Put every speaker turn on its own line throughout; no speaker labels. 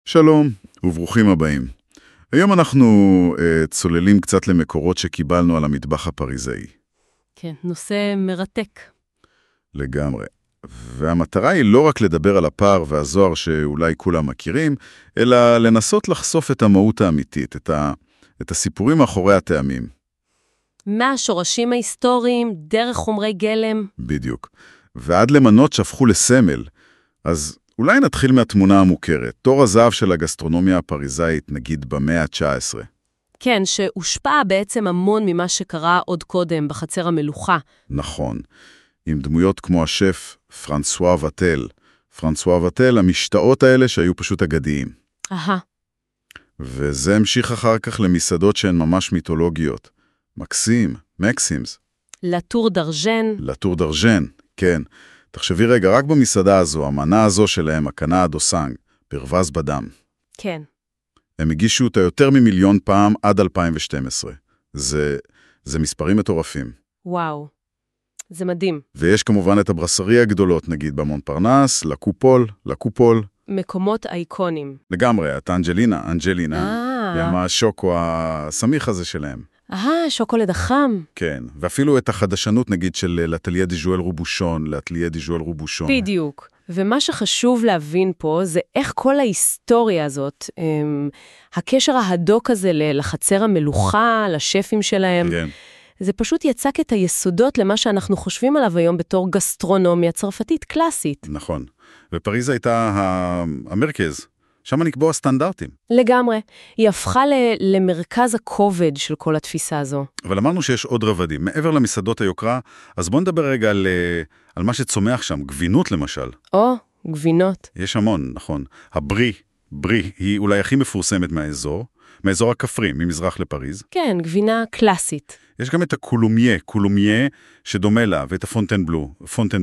שלום וברוכים הבאים. היום אנחנו צוללים קצת למקורות שקיבלנו על המטבח הפריזאי.
כן, נושא מרתק.
לגמרי. והמטרה היא לא רק לדבר על הפער והזוהר שאולי כולם מכירים, אלא לנסות לחשוף את המהות האמיתית, את הסיפורים מאחורי הטעמים.
מהשורשים ההיסטוריים, דרך חומרי גלם.
בדיוק. ועד למנות שהפכו לסמל. אז אולי נתחיל מהתמונה המוכרת, תור הזהב של הגסטרונומיה הפריזאית, נגיד במאה ה-19.
כן, שהושפע בעצם המון ממה שקרה עוד קודם בחצר המלוכה.
נכון. עם דמויות כמו השף פרנסואה וטל. פרנסואה וטל, המשתאות האלה שהיו פשוט אגדיים. וזה המשיך אחר כך למסעדות שהן ממש מיתולוגיות. מקסים, מקסימס.
לטור דרז'ן.
לטור דרז'ן, כן. תחשבי רגע, רק במסעדה הזו, המנה הזו שלהם, הקנה הדוסנג, פרווז בדם.
כן.
הם הגישו אותה יותר מ1,000,000 פעם עד 2012. זה מספרים מטורפים.
וואו. זה מדהים.
ויש כמובן את הברסרי הגדולות, נגיד במונפרנס, לקופול.
מקומות אייקונים.
לגמרי, את אנג'לינה, עם השוקו הסמיך הזה שלהם.
שוקולד החם.
כן, ואפילו את החדשנות, נגיד, של לאטלייה די ז'ואל רובושון.
בדיוק. ומה שחשוב להבין פה זה איך כל ההיסטוריה הזאת, הקשר ההדוק הזה לחצר המלוכה, לשפים שלהם,
כן.
זה פשוט יצק את היסודות למה שאנחנו חושבים עליו היום בתור גסטרונומיה צרפתית קלאסית.
נכון. ופריז הייתה המרכז. שם נקבעו הסטנדרטים.
לגמרי. היא הפכה למרכז הכובד של כל התפיסה הזו.
אבל אמרנו שיש עוד רבדים. מעבר למסעדות היוקרה, אז בואו נדבר רגע על מה שצומח שם, גבינות למשל.
גבינות.
יש המון, נכון. הברי היא אולי הכי מפורסמת מאזור הכפרי, ממזרח לפריז.
כן, גבינה קלאסית.
יש גם את קולומיה שדומה לה, ואת הפונטנבלו.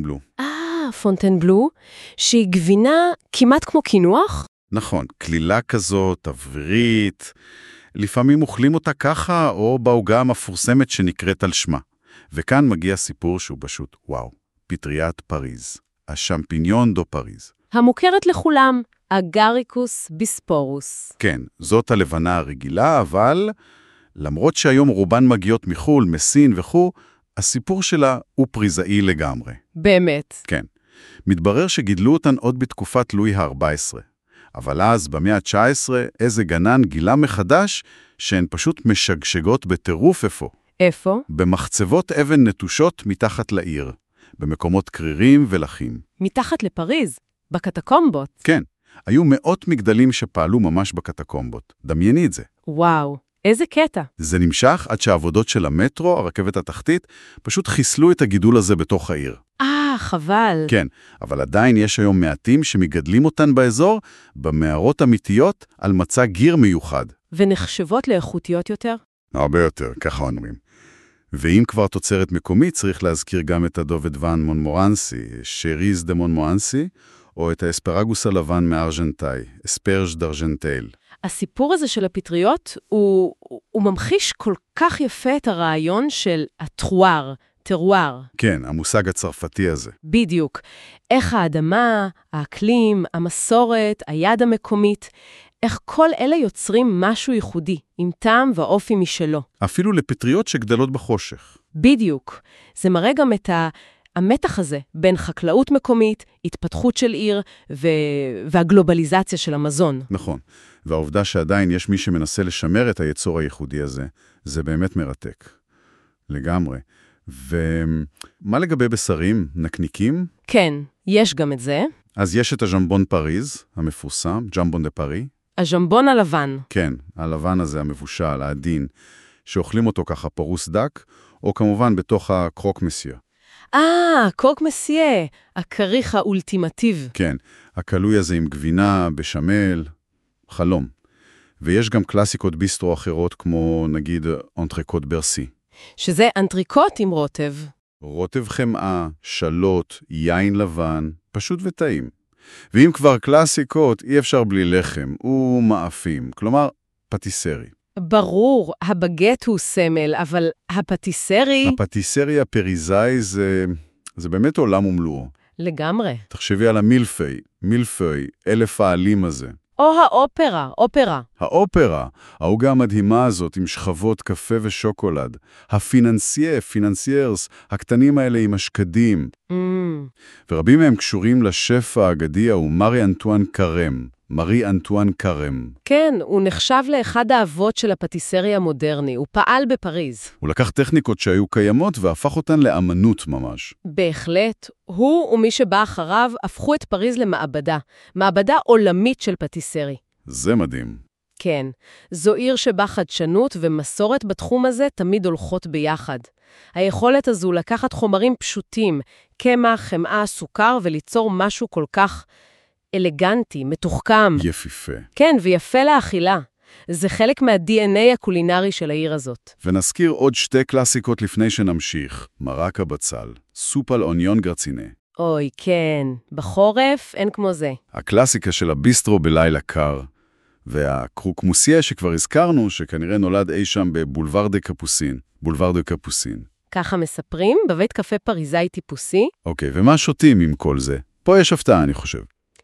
פונטנבלו, שהיא גבינה כמעט כמו קינוח.
נכון, כלילה כזאת, אווירית. לפעמים אוכלים אותה ככה, או בעוגה המפורסמת שנקראת על שמה. וכאן מגיע סיפור שהוא פשוט, וואו, פטריית פריז. השמפיניון דו פריז.
המוכרת לכולם, אגריקוס ביספורוס.
כן, זאת הלבנה הרגילה, אבל למרות שהיום רובן מגיעות מחול, מסין וכו', הסיפור שלה הוא פריזאי לגמרי.
באמת.
כן. מתברר שגידלו אותן עוד בתקופת לואי ה-14. אבל אז, במאה ה-19, איזה גנן גילה מחדש שהן פשוט משגשגות בטירוף איפה.
איפה?
במחצבות אבן נטושות מתחת לעיר, במקומות קרירים ולחים.
מתחת לפריז, בקטקומבות.
כן, היו מאות מגדלים שפעלו ממש בקטקומבות. דמייני את זה.
וואו, איזה קטע.
זה נמשך עד שהעבודות של המטרו, הרכבת התחתית, פשוט חיסלו את הגידול הזה בתוך העיר.
חבל.
כן, אבל עדיין יש היום מעטים שמגדלים אותן באזור, במערות אמיתיות, על מצע גיר מיוחד.
ונחשבות לאיכותיות יותר?
הרבה יותר, ככה אומרים. ואם כבר תוצרת מקומית, צריך להזכיר גם את הדובדבן מונמורנסי, שריז דה מונמורנסי, או את האספרגוס הלבן מארג'נטאי, אספרג' דארג'נטייל.
הסיפור הזה של הפטריות הוא ממחיש כל כך יפה את הרעיון של הטרואר, טרואר.
כן, המושג הצרפתי הזה.
בדיוק. איך האדמה, האקלים, המסורת, היד המקומית, איך כל אלה יוצרים משהו ייחודי, עם טעם ואופי משלו.
אפילו לפטריות שגדלות בחושך.
בדיוק. זה מראה גם את המתח הזה בין חקלאות מקומית, התפתחות של עיר והגלובליזציה של המזון.
נכון. והעובדה שעדיין יש מי שמנסה לשמר את היצור הייחודי הזה, זה באמת מרתק. לגמרי. ומה לגבי בשרים? נקניקים?
כן, יש גם את זה.
אז יש את הז'מבון פריז, המפורסם, ז'מבון דה פרי.
הז'מבון הלבן.
כן, הלבן הזה, המבושל, העדין, שאוכלים אותו ככה פרוס דק, או כמובן בתוך הקרוק מסיה.
קרוק מסיה, הכריך האולטימטיב.
כן, הקלוי הזה עם גבינה, בשמל, חלום. ויש גם קלאסיקות ביסטרו אחרות, כמו נגיד אנטריקוט ברסי.
שזה אנטריקוט עם רוטב.
רוטב חמאה, שלות, יין לבן, פשוט וטעים. ואם כבר קלאסיקות, אי אפשר בלי לחם, ומאפים, כלומר, פטיסרי.
ברור, הבגט הוא סמל, אבל הפטיסרי...
הפטיסרי הפריזאי זה באמת עולם ומלואו.
לגמרי.
תחשבי על המילפי, אלף העלים הזה.
או האופרה, אופרה.
האופרה, העוגה המדהימה הזאת עם שכבות קפה ושוקולד. פיננסיירס, הקטנים האלה עם השקדים. ורבים מהם קשורים לשף האגדי הוא מארי אנטואן קרם.
כן, הוא נחשב לאחד האבות של הפטיסריה המודרני. הוא פעל בפריז.
הוא לקח טכניקות שהיו קיימות והפך אותן לאמנות ממש.
בהחלט. הוא ומי שבא אחריו הפכו את פריז למעבדה. מעבדה עולמית של פטיסרי.
זה מדהים.
כן. זו עיר שבה חדשנות ומסורת בתחום הזה תמיד הולכות ביחד. היכולת הזו לקחת חומרים פשוטים, קמח, חמאה, סוכר, וליצור משהו כל כך אלגנטי, מתוחכם.
יפיפה.
כן, ויפה לאכילה. זה חלק מה-DNA הקולינרי של העיר הזאת.
ונזכיר עוד שתי קלאסיקות לפני שנמשיך. מרק הבצל, סופ על אוניון גרצינה.
אוי, כן. בחורף אין כמו זה.
הקלאסיקה של הביסטרו בלילה קר. והקרוקמוסיה שכבר הזכרנו, שכנראה נולד אי שם בבולוואר דה קפוסין.
ככה מספרים? בבית קפה פריזאי טיפוסי?
אוקיי, ומה שותים עם כל זה? פה יש הפתעה, אני חושב.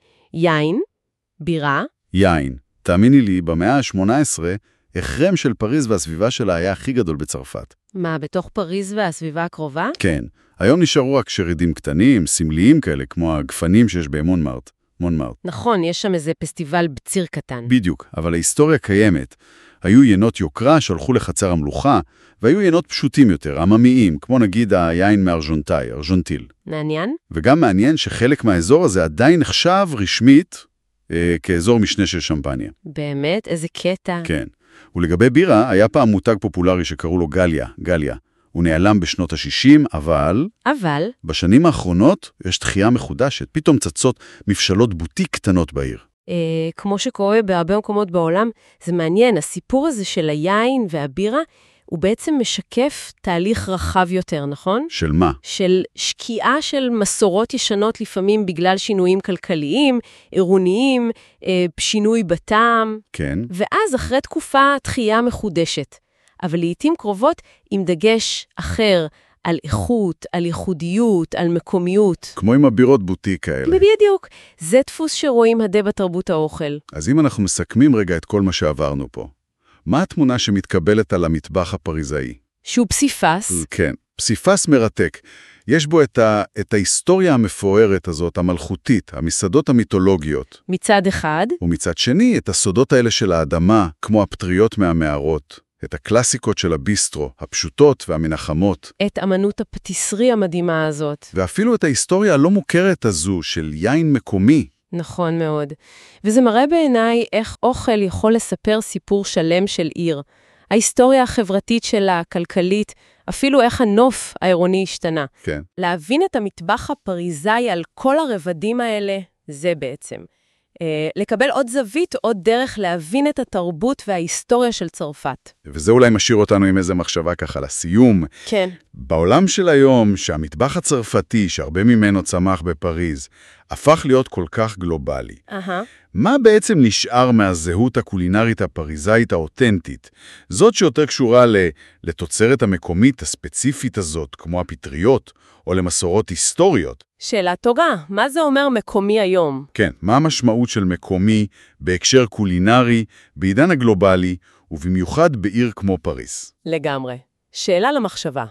יין, בירה.
יין. תאמיני לי, במאה ה-18, החרם של פריז והסביבה שלה היה הכי גדול בצרפת.
מה, בתוך פריז והסביבה הקרובה?
כן. היום נשארו רק שרידים קטנים, סמליים כאלה, כמו הגפנים שיש במונמרט.
נכון, יש שם איזה פסטיבל בציר קטן.
בדיוק, אבל ההיסטוריה קיימת. היו ינות יוקרה שהלכו לחצר המלוכה, והיו ינות פשוטים יותר, עממיים, כמו נגיד היין מארג'ונטאי, ארג'ונטיל.
מעניין?
וגם מעניין שחלק מהאזור הזה עדיין נחשב רשמית כאזור משנה של שמפניה.
באמת? איזה קטע.
כן. ולגבי בירה, היה פעם מותג פופולרי שקראו לו גליה. הוא נעלם בשנות ה-60, אבל בשנים האחרונות יש תחייה מחודשת. פתאום צצות מפשלות בוטיק קטנות בעיר.
כמו שקורה בהרבה מקומות בעולם, זה מעניין. הסיפור הזה של היין והבירה, הוא בעצם משקף תהליך רחב יותר, נכון?
של מה?
של שקיעה של מסורות ישנות לפעמים בגלל שינויים כלכליים, עירוניים, שינוי בטעם.
כן.
ואז אחרי תקופה תחייה מחודשת. אבל לעתים קרובות עם דגש אחר על איכות, על ייחודיות, על מקומיות.
כמו עם הבירות בוטיק האלה.
בדיוק. זה דפוס שרואים הדי בתרבות האוכל.
אז אם אנחנו מסכמים רגע את כל מה שעברנו פה, מה התמונה שמתקבלת על המטבח הפריזאי?
שהוא פסיפס.
כן, פסיפס מרתק. יש בו את ההיסטוריה המפוארת הזאת, המלכותית, המסעדות המיתולוגיות.
מצד אחד.
ומצד שני, את הסודות האלה של האדמה, כמו הפטריות מהמערות. את הקלאסיקות של הביסטרו, הפשוטות והמנחמות.
את אמנות הפטיסרי המדהימה הזאת.
ואפילו את ההיסטוריה הלא מוכרת הזו של יין מקומי.
נכון מאוד. וזה מראה בעיניי איך אוכל יכול לספר סיפור שלם של עיר. ההיסטוריה החברתית שלה, הכלכלית, אפילו איך הנוף העירוני השתנה.
כן.
להבין את המטבח הפריזאי על כל הרבדים האלה, זה בעצם. לקבל עוד זווית, עוד דרך להבין את התרבות וההיסטוריה של צרפת.
וזה אולי משאיר אותנו עם איזה מחשבה ככה לסיום.
כן.
בעולם של היום, שהמטבח הצרפתי, שהרבה ממנו צמח בפריז, הפך להיות כל כך גלובלי. מה בעצם נשאר מהזהות הקולינרית הפריזאית האותנטית? זאת שיותר קשורה לתוצרת המקומית הספציפית הזאת, כמו הפטריות, או למסורות היסטוריות.
שאלה טובה, מה זה אומר מקומי היום?
כן, מה המשמעות של מקומי בהקשר קולינרי, בעידן הגלובלי, ובמיוחד בעיר כמו פריז?
לגמרי. שאלה למחשבה.